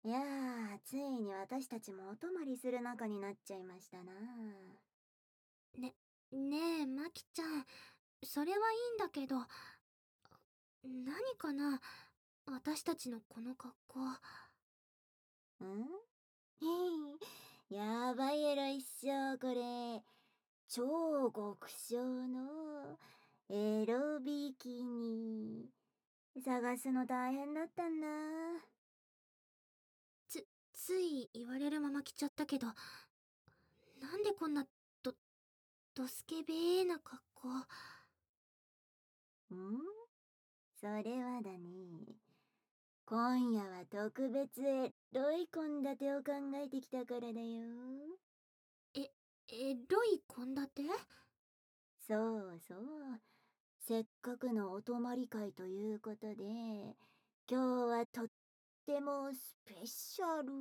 いやついに私たちもお泊まりする仲になっちゃいましたな。 ね、ねえ、マキちゃん、それはいいんだけど、何かな、私たちのこの格好。 んやばいエロいっしょ、これ。超極小のエロビキニ。探すの大変だったんだ。 つい言われるまま着ちゃったけど、なんでこんな、ど、ドスケベーな格好。 それはだね。今夜は特別エロい献立を考えてきたからだよ。 え、エロい献立？ そうそう。せっかくのお泊まり会ということで、今日はとってもスペシャル。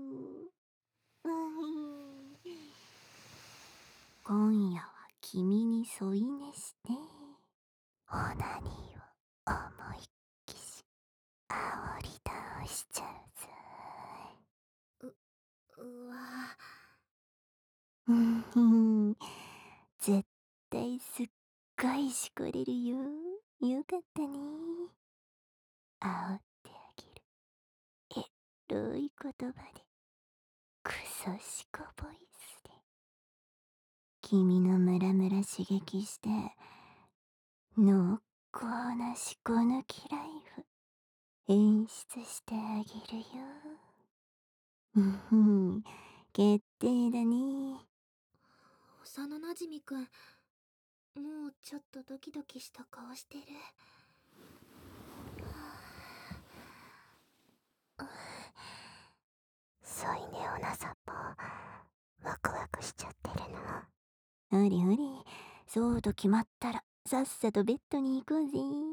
今夜は君に添い寝して、オナニーを思いっきし煽り倒しちゃうぜ。 うわ絶対すっごいしこれるよ。よかったね。煽ってあげる。エロい言葉で、クソしこボイスで。君のムラムラ刺激して、濃厚なしこ抜きライフ、演出してあげるよ。決定だね。 幼なじみくん、もうちょっとドキドキした顔してる。 添い寝おなさんもワクワクしちゃってるな。ほれほれ、そうと決まったらさっさとベッドに行こうぜ。